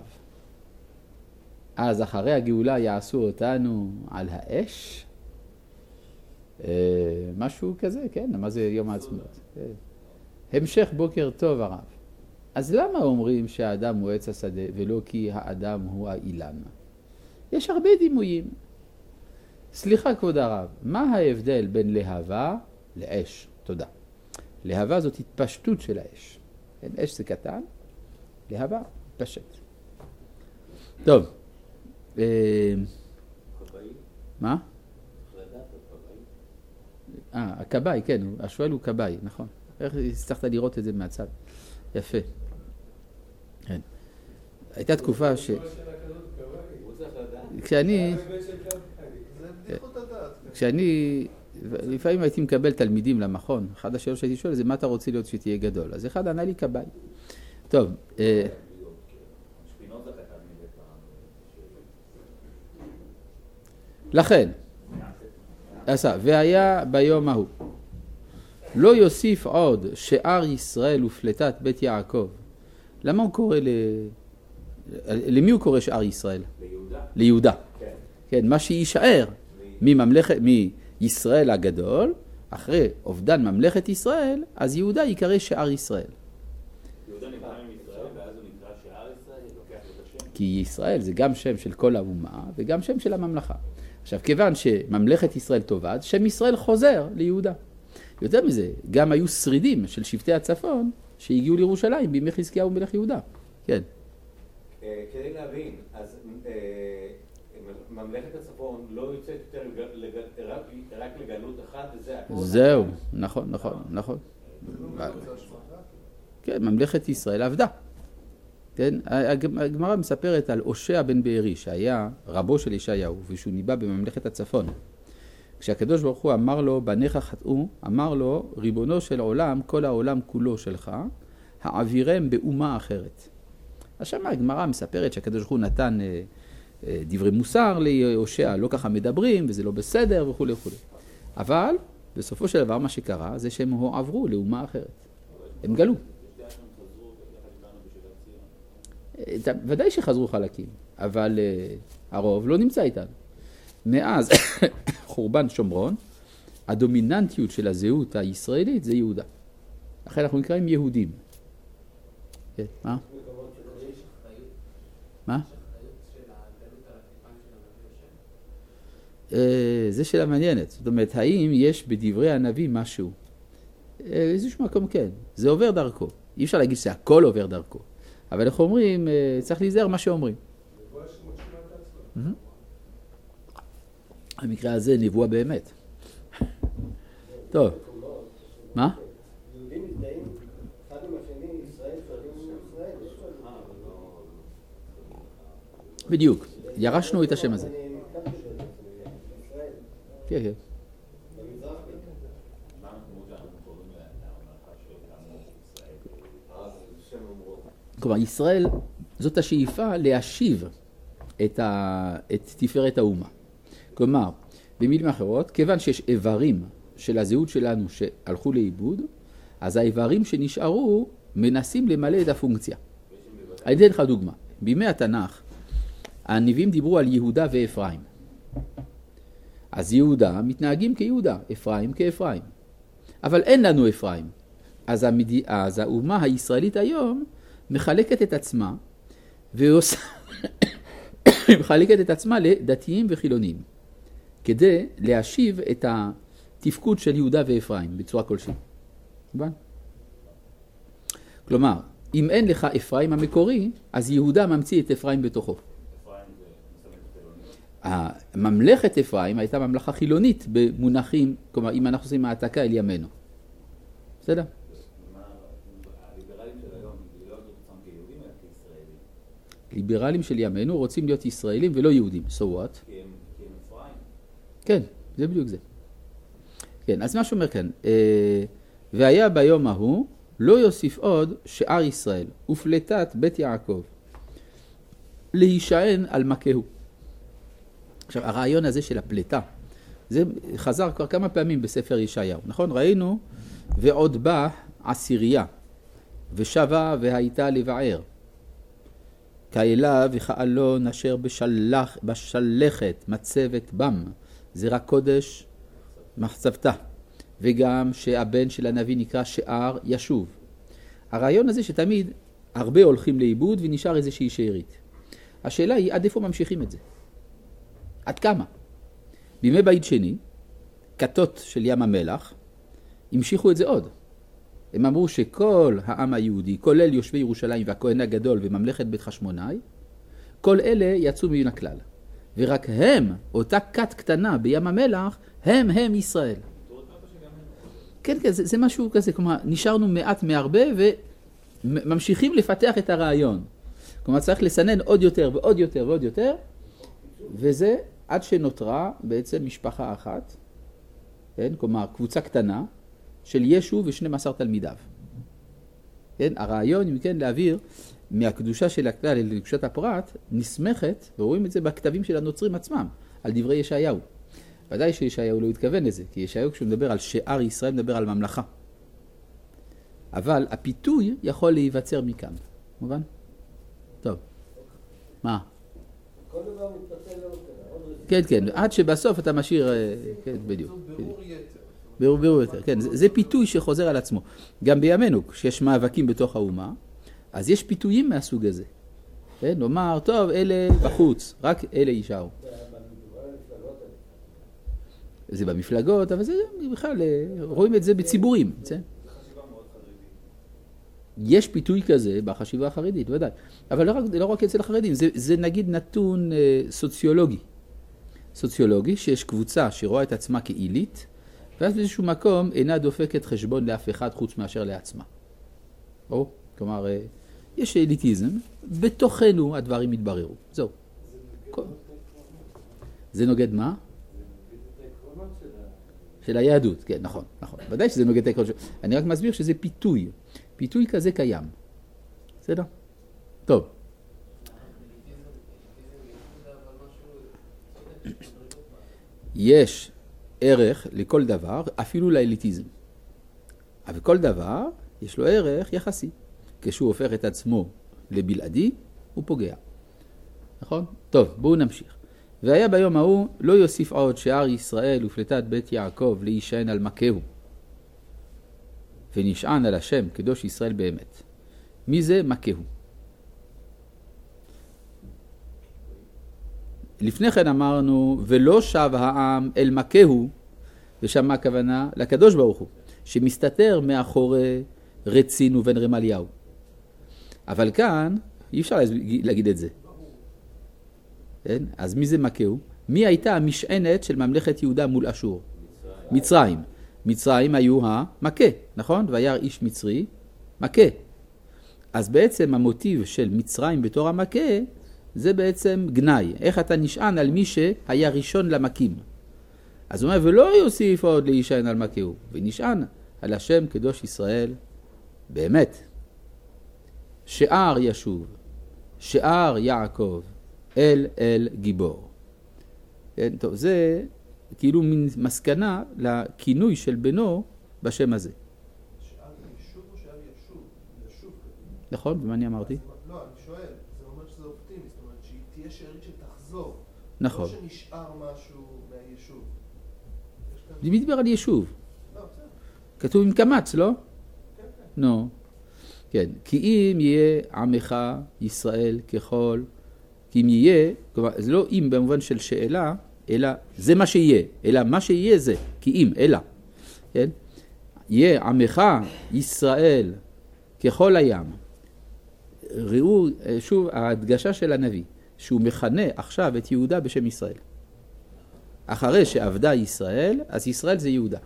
אז אחרי הגאולה יעשו אותנו על האש, משהו כזה, כן? מה זה יום העצמאות? המשך בוקר טוב הרב. אז למה אומרים שהאדם הוא עץ השדה ולא כי האדם הוא האילן? יש הרבה דימויים. סליחה כבוד הרב, מה ההבדל בין להבה לאש? תודה. להבה זאת התפשטות של האש. אש זה קטן, להבה פשט. טוב. כבאי? מה? החלדת הכבאי? אה, הכבאי, כן, השואל הוא כבאי, נכון. איך הצלחת לראות את זה מהצד? יפה. כן. הייתה תקופה ש... כשאני... זה בדיחות הדעת. כשאני... לפעמים הייתי מקבל תלמידים למכון. אחד השאלות שהייתי שואל זה מה אתה רוצה להיות שתהיה גדול. אז אחד ענה לי כבאי. טוב. לכן, עשה, והיה ביום ההוא. לא יוסיף עוד שאר ישראל ופלטת בית יעקב. למה הוא קורא ל... למי הוא קורא שאר ישראל? ליהודה. ליהודה. כן. כן, מה שיישאר מממלכת, מישראל הגדול, אחרי אובדן ממלכת ישראל, אז יהודה יקרא שאר ישראל. יהודה נקרא עם ישראל, ואז הוא נקרא שאר ישראל, לוקח את השם. כי ישראל זה גם שם של כל האומה, וגם שם של הממלכה. עכשיו, כיוון שממלכת ישראל טובה, שם ישראל חוזר ליהודה. יותר מזה, גם היו שרידים של שבטי הצפון, שהגיעו לירושלים בימי חזקיהו מלך יהודה. כן. כדי להבין, אז ממלכת הצפון לא יוצאת יותר רק לגלות אחת, וזה הכל. זהו, נכון, נכון, נכון. כן, ממלכת ישראל עבדה. כן, הגמרא מספרת על הושע בן בארי, שהיה רבו של ישעיהו, ושהוא ניבא בממלכת הצפון. כשהקדוש ברוך הוא אמר לו, בניך חטאו, אמר לו, ריבונו של עולם, כל העולם כולו שלך, העבירם באומה אחרת. אז שמה הגמרא מספרת שהקדוש ברוך הוא נתן אה, אה, דברי מוסר להושע, לא ככה מדברים, וזה לא בסדר וכו' וכו'. אבל בסופו של דבר מה שקרה זה שהם הועברו לאומה אחרת. הם גלו. ודאי שחזרו חלקים, אבל uh, הרוב לא נמצא איתנו. מאז חורבן שומרון, הדומיננטיות של הזהות הישראלית זה יהודה. לכן אנחנו נקראים יהודים. כן, מה? מה? זה שאלה מעניינת. זאת אומרת, האם יש בדברי הנביא משהו? איזשהו מקום כן. זה עובר דרכו. אי אפשר להגיד שהכל עובר דרכו. אבל איך אומרים, צריך להיזהר מה שאומרים. המקרה הזה נבואה באמת. טוב. מה? יהודים מזדהים אחד עם השני, ישראל שואלים ישראל. בדיוק. ירשנו את השם הזה. כן, כן. כלומר, ישראל, זאת השאיפה להשיב את, ה... את תפארת האומה. כלומר, במילים אחרות, כיוון שיש איברים של הזהות שלנו שהלכו לאיבוד, אז האיברים שנשארו מנסים למלא את הפונקציה. אני אתן לך דוגמה. בימי התנ"ך, הנביאים דיברו על יהודה ואפרים. אז יהודה מתנהגים כיהודה, אפרים כאפרים. אבל אין לנו אפרים. אז, המד... אז האומה הישראלית היום מחלקת את עצמה, ועושה... מחלקת את עצמה לדתיים וחילונים, כדי להשיב את התפקוד של יהודה ואפרים בצורה כלשהי. מובן? כלומר, אם אין לך אפרים המקורי, אז יהודה ממציא את אפרים בתוכו. הממלכת אפרים הייתה ממלכה חילונית במונחים, כלומר, אם אנחנו עושים העתקה אל ימינו. בסדר? ליברלים של ימינו רוצים להיות ישראלים ולא יהודים. So what? כי הם אפרים. כן, זה בדיוק זה. כן, אז מה שאומר כאן, והיה ביום ההוא, לא יוסיף עוד שאר ישראל ופלטת בית יעקב להישען על מכהו. עכשיו, הרעיון הזה של הפלטה, זה חזר כבר כמה פעמים בספר ישעיהו, נכון? ראינו, ועוד בא עשירייה, ושבה והייתה לבער. כאלה וכאלון אשר בשלח, בשלכת מצבת בם, זרע קודש מחצבתה. וגם שהבן של הנביא נקרא שער ישוב. הרעיון הזה שתמיד הרבה הולכים לאיבוד ונשאר איזושהי שארית. השאלה היא עד איפה ממשיכים את זה? עד כמה? בימי בית שני, כתות של ים המלח, המשיכו את זה עוד. הם אמרו שכל העם היהודי, כולל יושבי ירושלים והכהן הגדול וממלכת בית חשמונאי, כל אלה יצאו מן הכלל. ורק הם, אותה כת קטנה בים המלח, הם הם ישראל. כן, כן, זה, זה משהו כזה, כלומר, נשארנו מעט מהרבה וממשיכים לפתח את הרעיון. כלומר, צריך לסנן עוד יותר ועוד יותר ועוד יותר, וזה עד שנותרה בעצם משפחה אחת, כן? כלומר, קבוצה קטנה של ישו ו-שנים עשר תלמידיו. כן? הרעיון, אם כן, להעביר מהקדושה של הכלל לקדושת הפרט, נסמכת, ורואים את זה בכתבים של הנוצרים עצמם, על דברי ישעיהו. ודאי שישעיהו לא התכוון לזה, כי ישעיהו כשהוא מדבר על שאר ישראל מדבר על ממלכה. אבל הפיתוי יכול להיווצר מכאן, מובן? טוב. מה? כל דבר מתפצל לעוד כזה. כן, כן, עד שבסוף אתה משאיר, כן, בדיוק. זאת בירור יתר. בירור, בירור יותר, כן, זה, זה פיתוי שחוזר על עצמו. גם בימינו, כשיש מאבקים בתוך האומה, אז יש פיתויים מהסוג הזה. כן, נאמר, טוב, אלה בחוץ, רק אלה יישארו. זה במפלגות, אבל זה בכלל, רואים את זה בציבורים. זה? יש פיתוי כזה בחשיבה החרדית, ודאי. אבל לא רק, לא רק אצל החרדים, זה, זה נגיד נתון אה, סוציולוגי. סוציולוגי, שיש קבוצה שרואה את עצמה כעילית, ואז באיזשהו מקום אינה דופקת חשבון לאף אחד חוץ מאשר לעצמה. או, כלומר, אה, יש אליטיזם, בתוכנו הדברים מתבררו. זהו. זה נוגד מה? של היהדות, כן, נכון, נכון. ודאי שזה נוגד את העקרון שלו. אני רק מסביר שזה פיתוי. פיתוי כזה קיים. בסדר? טוב. יש ערך לכל דבר, אפילו לאליטיזם. אבל כל דבר, יש לו ערך יחסי. כשהוא הופך את עצמו לבלעדי, הוא פוגע. נכון? טוב, בואו נמשיך. והיה ביום ההוא לא יוסיף עוד שאר ישראל ופלטת בית יעקב להישען על מכהו. ונשען על השם קדוש ישראל באמת. מי זה מכהו? לפני כן אמרנו, ולא שב העם אל מכהו, ושם מה הכוונה? לקדוש ברוך הוא, שמסתתר מאחורי רצין ובן רמליהו. אבל כאן, אי אפשר להגיד את זה. כן? אז מי זה מכהו? מי הייתה המשענת של ממלכת יהודה מול אשור? מצרים. מצרים. מצרים היו המכה, נכון? וירא איש מצרי, מכה. אז בעצם המוטיב של מצרים בתור המכה, זה בעצם גנאי. איך אתה נשען על מי שהיה ראשון למכים. אז הוא אומר, ולא יוסיף עוד להישען על מכהו, ונשען על השם קדוש ישראל באמת. שער ישוב, שער יעקב, אל אל גיבור. כן, טוב, זה כאילו מין מסקנה לכינוי של בנו בשם הזה. שער ישוב או שער ישוב? ישוב. נכון? ומה אני אמרתי? לא, אני שואל. זה אומר שזה אופטימי. זאת אומרת שהיא תהיה שארית שתחזור. נכון. לא שנשאר משהו מהיישוב. זה מדבר על יישוב. לא, בסדר. כתוב עם קמץ, לא? כן, כן. נו. כן. כי אם יהיה עמך ישראל ככל, כי אם יהיה, כלומר, זה לא אם במובן של שאלה, אלא זה מה שיהיה, אלא מה שיהיה זה, כי אם, אלא, כן? יהיה עמך ישראל ככל הים. ראו שוב ההדגשה של הנביא, שהוא מכנה עכשיו את יהודה בשם ישראל. אחרי שעבדה ישראל, אז ישראל זה יהודה.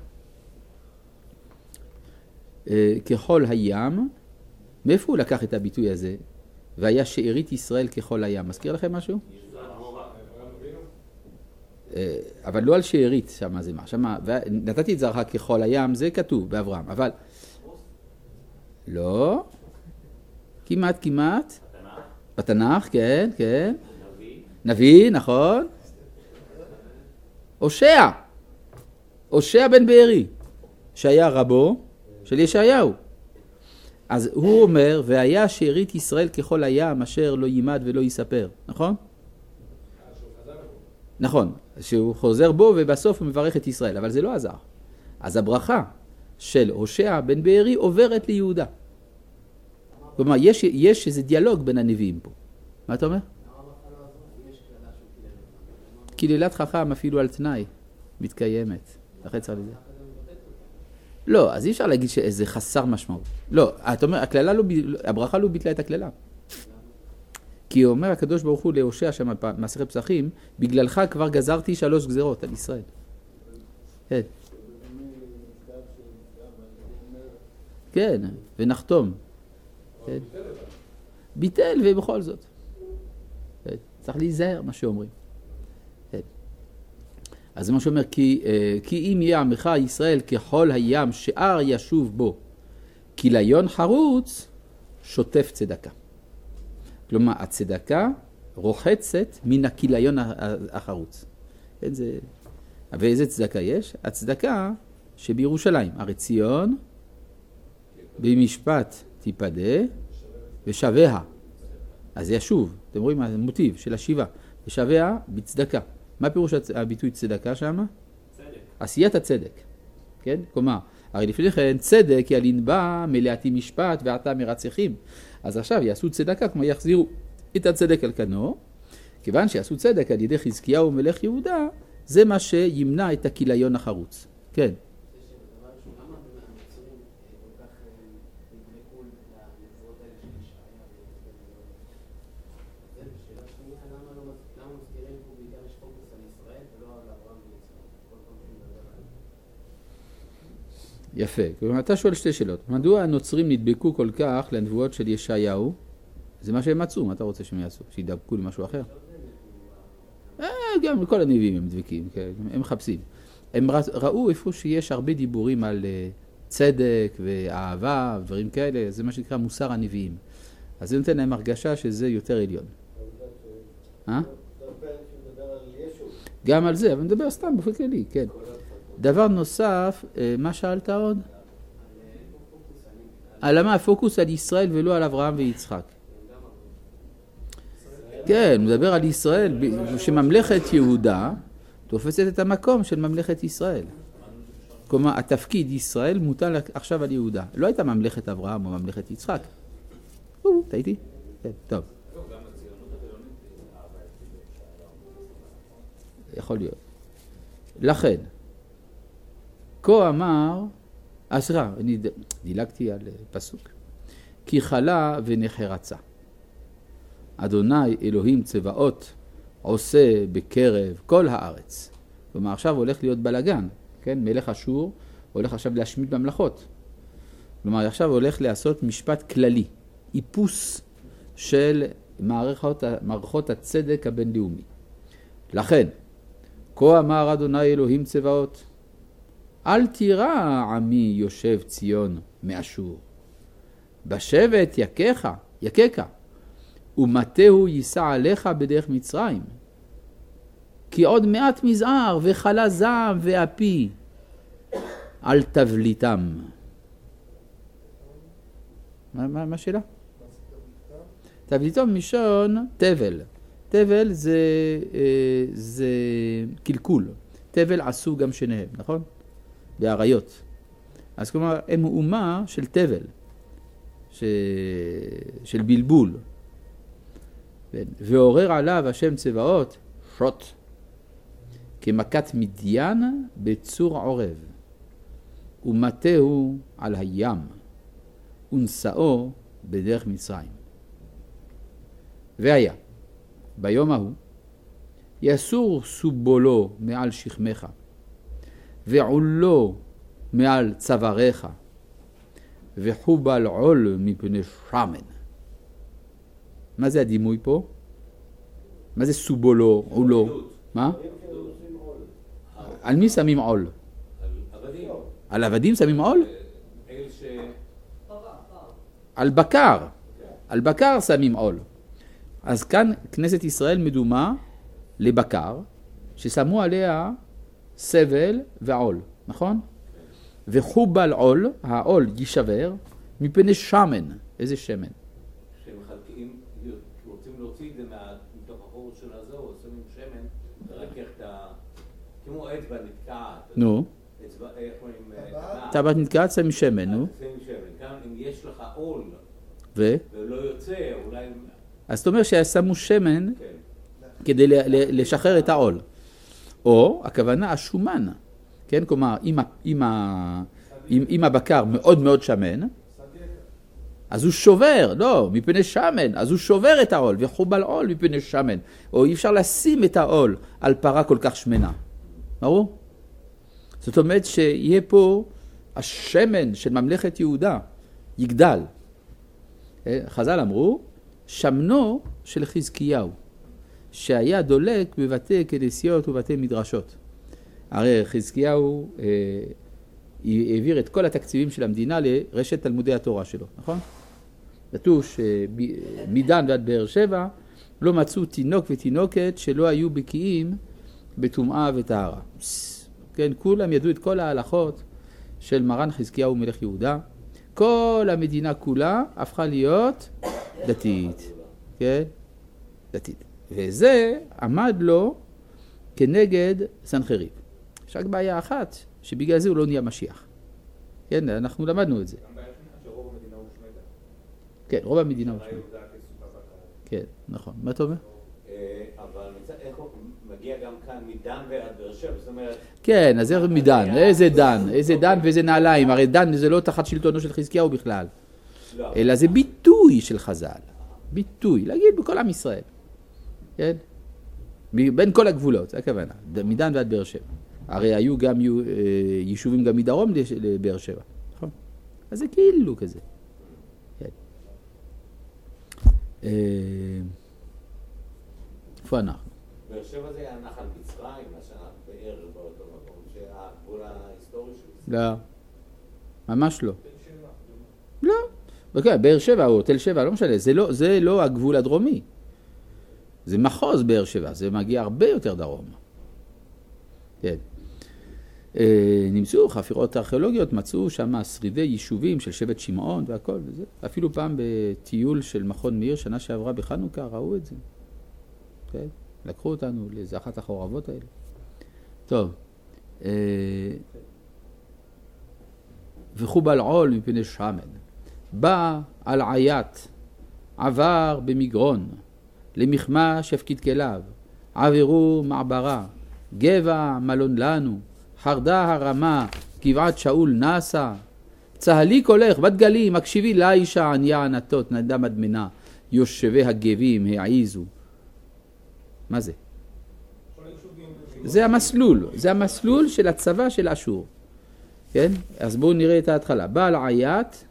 ככל הים, מאיפה הוא לקח את הביטוי הזה? והיה שארית ישראל ככל הים. מזכיר לכם משהו? אבל לא על שארית, שמה זה מה. שמה, נתתי את זרחה ככל הים, זה כתוב באברהם. אבל לא. כמעט, כמעט. בתנ"ך, כן, כן. נביא. נביא, נכון. הושע. הושע בן בארי, שהיה רבו של ישעיהו. אז הוא אומר, והיה שארית ישראל ככל הים אשר לא יימד ולא יספר, נכון? נכון, שהוא חוזר בו ובסוף הוא מברך את ישראל, אבל זה לא עזר. אז הברכה של הושע בן בארי עוברת ליהודה. כלומר, יש, יש איזה דיאלוג בין הנביאים פה. מה אתה אומר? קללת חכם אפילו על תנאי מתקיימת. לכן צריך לזה. לא, אז אי אפשר להגיד שזה חסר משמעות. לא, אתה אומר, הכללה לא, הברכה לא ביטלה את הכללה. כי הוא אומר הקדוש ברוך הוא להושע שם במסכת פסחים, בגללך כבר גזרתי שלוש גזרות על ישראל. כן. כן, ונחתום. כן. ביטל ובכל זאת. כן. צריך להיזהר מה שאומרים. כן. אז זה מה שאומר, כי, כי אם יהיה עמך ישראל ככל הים שאר ישוב בו, כיליון חרוץ שוטף צדקה. כלומר, הצדקה רוחצת מן הכיליון החרוץ. כן, זה... ואיזה צדקה יש? הצדקה שבירושלים, הרי ציון במשפט תיפדה ושביה. אז ישוב, אתם רואים המוטיב של השיבה, ושביה בצדקה. מה פירוש הביטוי צדקה שם? צדק. עשיית הצדק. כן? כלומר, הרי לפני כן צדק ילין בה מלאתי משפט ועתה מרצחים. אז עכשיו יעשו צדקה, כמו יחזירו את הצדק על כנו. כיוון שיעשו צדק על ידי חזקיהו מלך יהודה, זה מה שימנע את הכיליון החרוץ. כן. יפה. כלומר, אתה שואל שתי שאלות. מדוע הנוצרים נדבקו כל כך לנבואות של ישעיהו? זה מה שהם מצאו, מה אתה רוצה שהם יעשו? שידבקו למשהו אחר? אה, גם כל הנביאים הם דבקים, הם מחפשים. הם ראו איפה שיש הרבה דיבורים על צדק ואהבה, דברים כאלה, זה מה שנקרא מוסר הנביאים. אז זה נותן להם הרגשה שזה יותר עליון. אה? גם על זה, אבל נדבר סתם באופן כללי, כן. דבר נוסף, מה שאלת עוד? על מה הפוקוס על ישראל ולא על אברהם ויצחק. כן, מדבר על ישראל, שממלכת יהודה תופסת את המקום של ממלכת ישראל. כלומר, התפקיד ישראל מוטל עכשיו על יהודה. לא הייתה ממלכת אברהם או ממלכת יצחק. או, תהייתי? כן, טוב. יכול להיות. לכן, כה אמר, אה, סליחה, אני דילגתי על פסוק. כי חלה ונחרצה. אדוני אלוהים צבאות עושה בקרב כל הארץ. כלומר, עכשיו הולך להיות בלגן, כן? מלך אשור הולך עכשיו להשמיד ממלכות. כלומר, עכשיו הולך לעשות משפט כללי, איפוס של מערכות, מערכות הצדק הבינלאומי. לכן, כה אמר אדוני אלוהים צבאות, אל תירא עמי יושב ציון מאשור. בשבט יקך, יקך, ומטהו יישא עליך בדרך מצרים. כי עוד מעט מזער וחלה זעם ואפי על תבליתם. מה, מה, מה שאלה? תבליתם משון תבל. תבל זה, זה קלקול. תבל עשו גם שניהם, נכון? באריות. אז כלומר, הם אומה של תבל, ש... של בלבול. ועורר עליו השם צבאות, שוט, כמכת מדיין בצור עורב, ומטהו על הים, ונשאו בדרך מצרים. והיה, ביום ההוא, יסור סובולו מעל שכמך, ועולו מעל צוואריך, וחובל עול מפני שמן. מה זה הדימוי פה? מה זה סובולו, עולו? מה? על מי שמים עול? על עבדים. על עבדים שמים עול? אל ש... על בקר, על בקר שמים עול. אז כאן כנסת ישראל מדומה לבקר, ששמו עליה סבל ועול, נכון? וחובל עול, העול יישבר, מפני שמן. איזה שמן? שמחלקים, רוצים להוציא את זה מתוך החור של הזה, או עושים עם שמן, לרכך את ה... כמו אצבע נתקעת. נו. אצבע, איך אומרים? טבעת נתקעת, שמים שמן, נו. שמים שמן. כאן אם יש לך עול, ו? ולא יוצא, אולי... אז זאת אומרת ששמו שמן כן. כדי ל- ל- לשחרר את העול. או, הכוונה, השומן. כן, כלומר, אם, ה- אם, ה- אם, אם הבקר מאוד מאוד שמן, אז הוא שובר, לא, מפני שמן, אז הוא שובר את העול, וחובל עול מפני שמן. או אי אפשר לשים את העול על פרה כל כך שמנה. ברור? זאת אומרת שיהיה פה השמן של ממלכת יהודה, יגדל. חז"ל אמרו, שמנו של חזקיהו, שהיה דולק בבתי כנסיות ובתי מדרשות. הרי חזקיהו אה, העביר את כל התקציבים של המדינה לרשת תלמודי התורה שלו, נכון? כתוב שמדן ועד באר שבע לא מצאו תינוק ותינוקת שלא היו בקיאים בטומאה וטהרה. כן, כולם ידעו את כל ההלכות של מרן חזקיהו מלך יהודה. כל המדינה כולה הפכה להיות דתית, כן? דתית. וזה עמד לו כנגד סנחריב. יש רק בעיה אחת, שבגלל זה הוא לא נהיה משיח. כן, אנחנו למדנו את זה. גם בעיה שרוב המדינה הושמדה. כן, רוב המדינה הושמדה. יהודה כסופה בקר. כן, נכון. מה אתה אומר? אבל איך הוא מגיע גם כאן מדן ועד באר שבע, זאת אומרת... כן, אז זה מדן. איזה דן? איזה דן ואיזה נעליים? הרי דן זה לא תחת שלטונו של חזקיהו בכלל. אלא זה ביטוי של חז"ל. ביטוי, להגיד בכל עם ישראל. כן? בין כל הגבולות, זה הכוונה. מדן ועד באר שבע. הרי היו גם יישובים גם מדרום לבאר שבע. נכון? אז זה כאילו כזה. כן. איפה אנחנו? באר שבע זה היה נחל מצרים, מה שאנחנו בערך באותו מקום, שהגבול ההיסטורי שלו. לא. ממש לא. לא. אוקיי, באר שבע או תל שבע, לא משנה. זה לא, זה לא הגבול הדרומי. זה מחוז באר שבע, זה מגיע הרבה יותר דרום. כן. נמצאו חפירות ארכיאולוגיות, מצאו שם שרידי יישובים של שבט שמעון והכל וזה. אפילו פעם בטיול של מכון מאיר, שנה שעברה בחנוכה, ראו את זה. כן? לקחו אותנו לאיזה אחת החורבות האלה. טוב. וחובל עול מפני שמן. בא על עיית, עבר במגרון, למחמה שפקיד כליו, עברו מעברה, גבע מלון לנו, חרדה הרמה, גבעת שאול נסה, צהליק הולך, בת גלים, הקשיבי לה אישה עניה ענתות, נדה מדמנה, יושבי הגבים העיזו. מה זה? זה המסלול, זה המסלול של הצבא של אשור. כן? אז בואו נראה את ההתחלה. בעל עיית,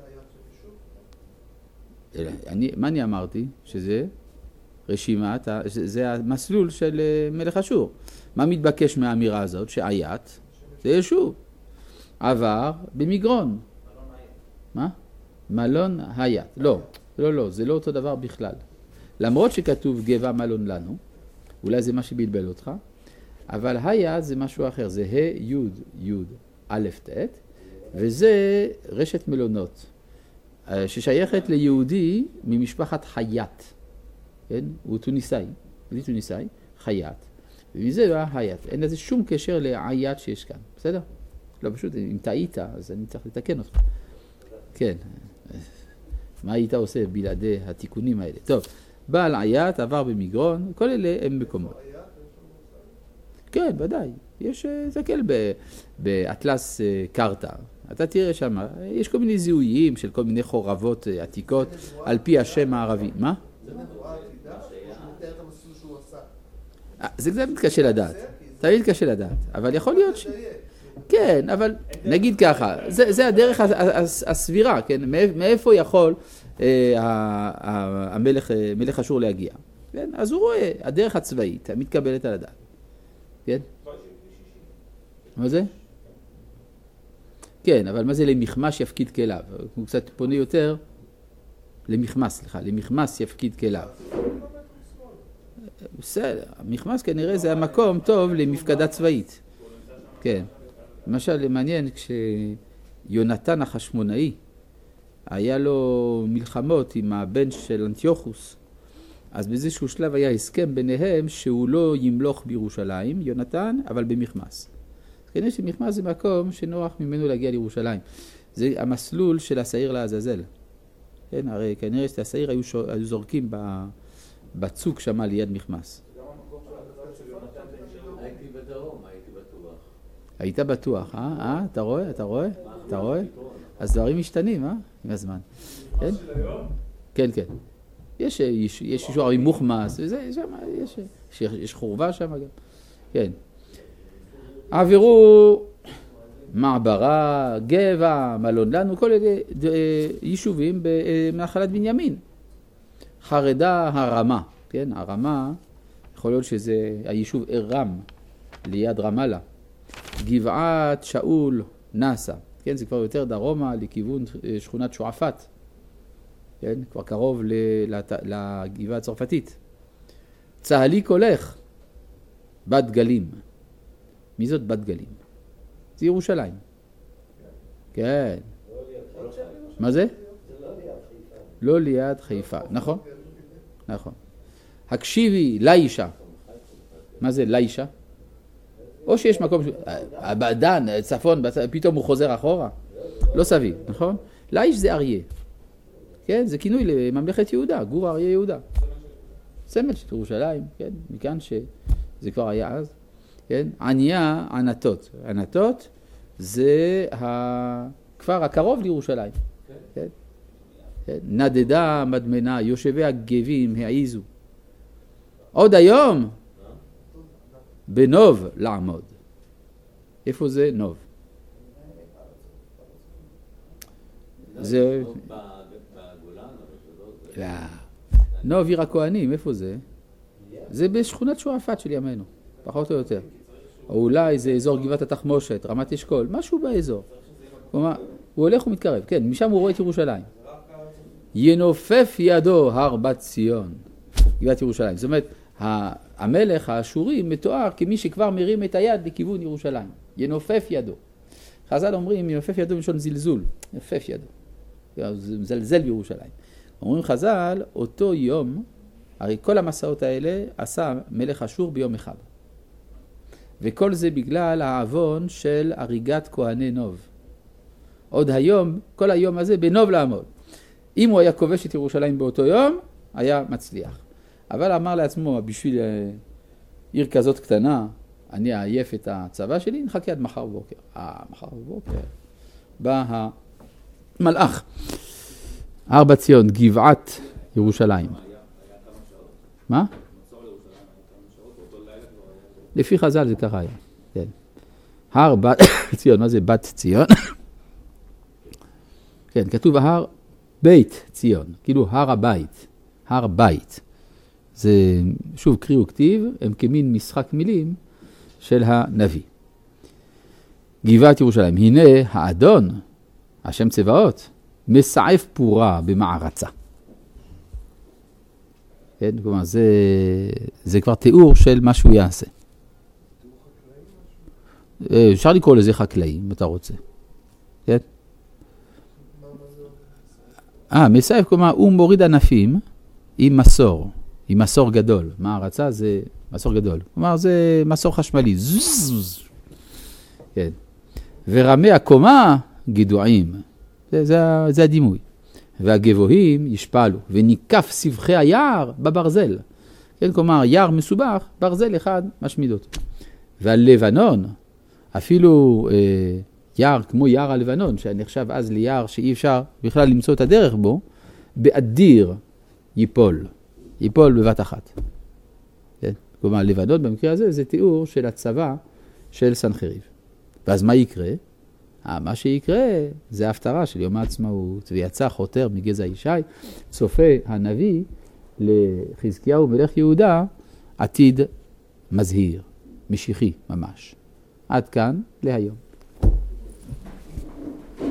אני, מה אני אמרתי? שזה רשימת, זה המסלול של מלך אשור. מה מתבקש מהאמירה הזאת? שעיית זה ישוב. עבר במגרון. מה? מלון היית. לא, לא, לא, זה לא אותו דבר בכלל. למרות שכתוב גבע מלון לנו, אולי זה מה שבלבל אותך, אבל היית זה משהו אחר, זה ה' י' י' א' ת', וזה רשת מלונות, ששייכת ליהודי ממשפחת חייט. כן? הוא טוניסאי, הוא טוניסאי, חייט. ומזה לא היית. אין לזה שום קשר לעיית שיש כאן. בסדר? לא, פשוט, אם טעית, אז אני צריך לתקן אותך. כן. מה היית עושה בלעדי התיקונים האלה? טוב, בעל עיית, עבר במגרון, כל אלה הם מקומות. כן, ודאי. יש, תסתכל באטלס קרתא. אתה תראה שם, יש כל מיני זיהויים של כל מיני חורבות עתיקות על פי השם הערבי. מה? זה נבואה עתידה, שהוא מתאר את המסלול שהוא עשה. זה קצת מתקשה לדעת. תמיד קשה לדעת. אבל יכול להיות ש... כן, אבל נגיד ככה, זה, זה הדרך הסבירה, כן? מאיפה יכול המלך, מלך אשור להגיע? כן? אז הוא רואה, הדרך הצבאית מתקבלת על הדעת. כן? מה זה? כן, אבל מה זה למחמש יפקיד כליו? הוא קצת פונה יותר למחמס, סליחה, למחמס יפקיד כליו. בסדר, המחמס כנראה זה המקום טוב למפקדה צבאית. כן. למשל, מעניין, כשיונתן החשמונאי, היה לו מלחמות עם הבן של אנטיוכוס, אז באיזשהו שלב היה הסכם ביניהם שהוא לא ימלוך בירושלים, יונתן, אבל במחמס. כנראה שמחמס זה מקום שנוח ממנו להגיע לירושלים. זה המסלול של השעיר לעזאזל. כן, הרי כנראה שהשעיר היו, שור... היו זורקים בצוק שם ליד מחמס. הייתי בדרום, הייתי בטוח. היית בטוח, אה? אה? אתה רואה? אתה רואה? אתה רואה? אז דברים משתנים, אה? עם הזמן. כן? כן, כן. יש איזשהו ערים מוחמס, וזה, שם, יש, יש, יש חורבה שם גם. כן. עברו מעברה, גבע, מלון לנו, כל אלה יישובים בנחלת בנימין. חרדה הרמה, כן? הרמה, יכול להיות שזה היישוב ארם, ליד רמאללה. גבעת שאול נסה, כן? זה כבר יותר דרומה לכיוון שכונת שועפאט. כן? כבר קרוב לגבעה הצרפתית. צהליק הולך, בת גלים. מי זאת בת גלים? זה ירושלים. כן. מה זה? לא ליד חיפה. נכון? נכון. הקשיבי, לאישה. מה זה לאישה? או שיש מקום, הבדן, צפון, פתאום הוא חוזר אחורה. לא סביב, נכון? לאיש זה אריה. כן, זה כינוי לממלכת יהודה, גור אריה יהודה. סמל של ירושלים, כן, מכאן שזה כבר היה אז. כן, עניה, ענתות. ענתות זה הכפר הקרוב לירושלים. כן. כן. נדדה מדמנה, יושבי הגבים העיזו. עוד היום, בנוב לעמוד. איפה זה? נוב. זה... לא. נוב עיר הכהנים, איפה זה? זה בשכונת שועפאט של ימינו, פחות או יותר. או אולי זה אזור גבעת התחמושת, רמת אשכול, משהו באזור. כלומר, הוא הולך ומתקרב, כן, משם הוא רואה את ירושלים. ינופף ידו הר בת ציון, גבעת ירושלים. זאת אומרת, המלך האשורי מתואר כמי שכבר מרים את היד לכיוון ירושלים. ינופף ידו. חז"ל אומרים, ינופף ידו משון זלזול, ינופף ידו. זה מזלזל בירושלים. אומרים חז"ל, אותו יום, הרי כל המסעות האלה עשה מלך אשור ביום אחד. וכל זה בגלל העוון של הריגת כהני נוב. עוד היום, כל היום הזה בנוב לעמוד. אם הוא היה כובש את ירושלים באותו יום, היה מצליח. אבל אמר לעצמו, בשביל עיר כזאת קטנה, אני אעייף את הצבא שלי, נחכה עד מחר בבוקר. אה, מחר בבוקר. בא המלאך. הר בת ציון, גבעת ירושלים. מה? לפי חז"ל זה ככה היה. כן. הר בת ציון, מה זה בת ציון? כן, כתוב הר בית ציון, כאילו הר הבית, הר בית. זה שוב קריא וכתיב, הם כמין משחק מילים של הנביא. גבעת ירושלים, הנה האדון, השם צבאות, מסעף פורה במערצה. כן, כלומר, זה, זה כבר תיאור של מה שהוא יעשה. אפשר לקרוא לזה חקלאי, אם אתה רוצה. כן? אה, מסעף, כלומר, הוא מוריד ענפים עם מסור, עם מסור גדול. מערצה זה מסור גדול. כלומר, זה מסור חשמלי. זוז. כן. ורמי הקומה גידועים. זה, זה, זה הדימוי. והגבוהים ישפלו, וניקף סבכי היער בברזל. כן, כלומר, יער מסובך, ברזל אחד משמיד אותו. והלבנון, אפילו אה, יער כמו יער הלבנון, שנחשב אז ליער שאי אפשר בכלל למצוא את הדרך בו, באדיר ייפול. ייפול בבת אחת. כן? כלומר, לבנון במקרה הזה זה תיאור של הצבא של סנחריב. ואז מה יקרה? מה שיקרה זה ההפטרה של יום העצמאות, ויצא חותר מגזע ישי, צופה הנביא לחזקיהו מלך יהודה, עתיד מזהיר, משיחי ממש. עד כאן להיום.